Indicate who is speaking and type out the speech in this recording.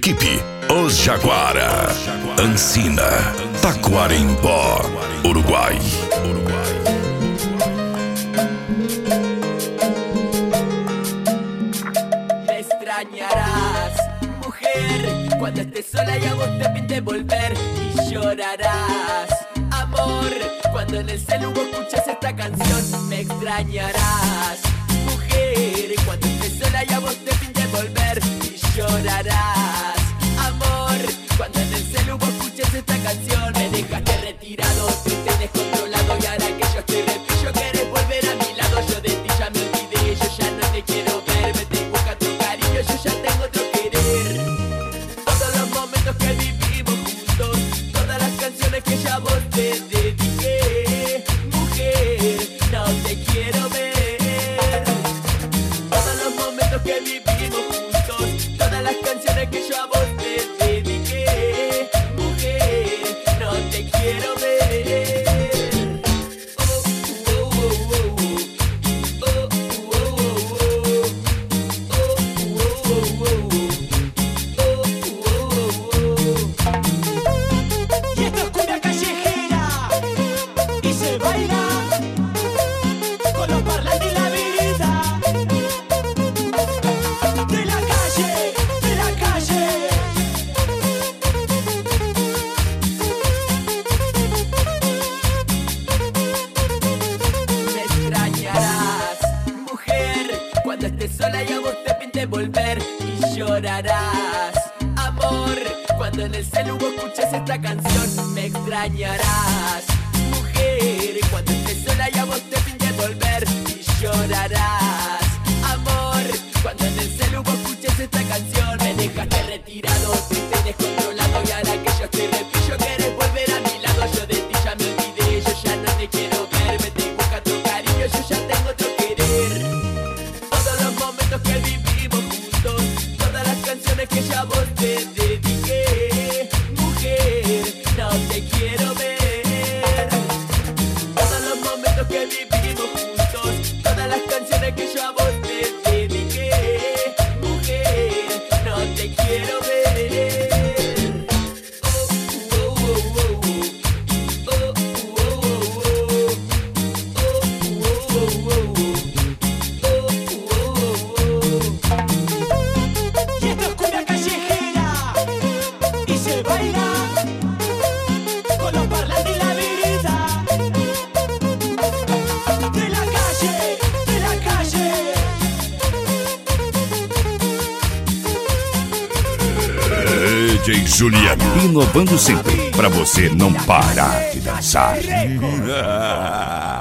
Speaker 1: Equipe Os Jaguara. Ancina, Taquarimbó, Uruguai.
Speaker 2: Me extrañarás, mujer, cuando estés sola y a vos te pinte volver. Y llorarás, amor, cuando en el celu vos escuchas esta canción. Me extrañarás, mujer, cuando estés sola y a vos te pinte volver. Y llorarás, amor, cuando en el celu vos escuches esta canción. Me dejaste retirado, triste, descontrolado, y ahora que yo estoy repillo querés volver a mi lado. Yo de ti ya me olvidé, yo ya no te quiero ver. Me te busca otro cariño, yo ya tengo otro querer. Todos los momentos que vivimos juntos, todas las canciones que ya vos te dediqué. Mujer, no te quiero ver. Todos los momentos que vivimos juntos, todas las canciones que yo a vos te dediqué. Mujer, no te quiero ver.
Speaker 3: Y esto es cumbia callejera y se baila con los parlantes y la vida de la calle, de la calle.
Speaker 2: Me extrañarás, mujer, cuando estés sola y a vos te pinte volver. Y llorarás, amor, cuando en el celu vos escuches esta canción. Me extrañarás, mujer, cuando estés sola y a vos te pinte volver. Y llorarás, amor, cuando en el celu vos escuches esta canción. Me dejaste retirado, triste, descontrolado, y ahora que yo estoy repillo querés volver a mi lado. Yo de ti ya me olvidé, yo ya no te quiero ver. Me te busca otro cariño, yo ya tengo otro querer. Todos los momentos que vivimos juntos, todas las canciones que ya vos te dediqué. Mujer, no te quiero ver. Todos los momentos que vivimos juntos, todas las canciones que yo a vos te dediqué. Mujer, no te quiero ver.
Speaker 3: Y esto es cumbia callejera y se baila con los parlantes y la vida de la calle, de la calle.
Speaker 1: DJ Juliano, inovando sempre pra você não parar de dançar.